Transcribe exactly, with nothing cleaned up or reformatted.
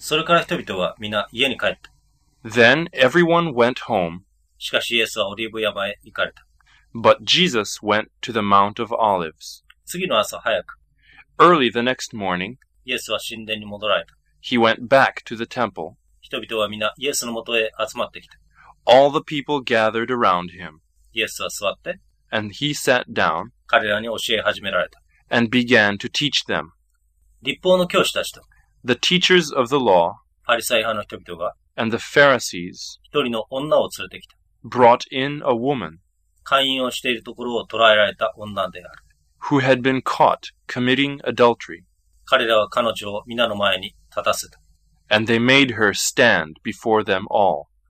それから人々は皆家に帰った。 Then everyone went home. しかしイエスはオリーブ山へ行かれた。 But Jesus went to the Mount of Olives. 次の朝早く。 Early the next morning, イエスは神殿に戻られた。 he went back to the temple. 人々は皆イエスのもとへ集まってきた。 All the people gathered around him. イエスは座って、 and he sat down, 彼らに教え始められた。 and began to teach them. 律法の教師たちと、 The teachers of the law, パリサイ派の人々が、 and the Pharisees, 一人の女を連れてきた。 brought in a woman, 姦淫をしているところを捉えられた女である。 who had been caught committing adultery. 彼らは彼女を皆の前に立たせた。 And they made her stand before them all.